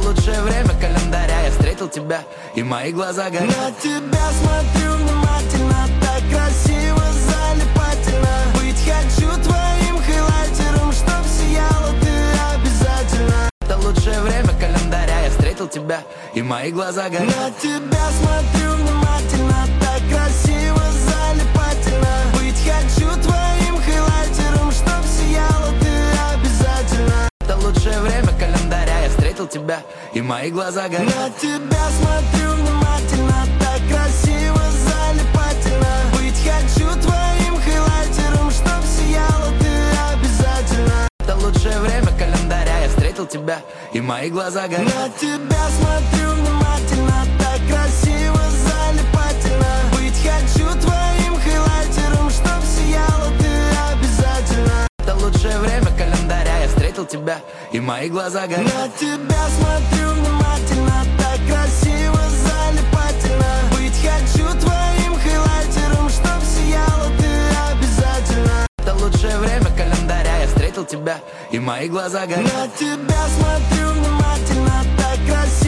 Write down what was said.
лучшее время календаря. Я встретил тебя, и мои глаза горят. На тебя смотрю внимательно, так красиво, залипательно. Быть хочу твоим хайлайтером, чтоб сияла ты обязательно. Это лучшее время календаря. Я встретил тебя, и мои глаза горят. На тебя смотрю внимательно, так красиво, залипательно. Быть хочу твоим хайлайтером, чтоб сияла ты обязательно. Это лучшее время календаря. Я встретил тебя, и мои глаза горят. На тебя смотрю внимательно, так красиво, залипательно. Быть хочу твоим хайлайтером, чтоб сияла ты обязательно. Это лучшее время календаря. Я встретил тебя, и мои глаза горят. На тебя смотрю внимательно, так красиво, залипательно. Быть хочу твоим хайлайтером, чтоб сияла ты обязательно. Это лучшее время календаря. Я встретил тебя, и мои глаза горят. На тебя смотрю внимательно, так красиво, залипательно. Быть хочу твоим хайлайтером, чтоб сияла ты обязательно. Это лучшее время календаря. Я встретил тебя, и мои глаза горят. На тебя смотрю внимательно, так красиво.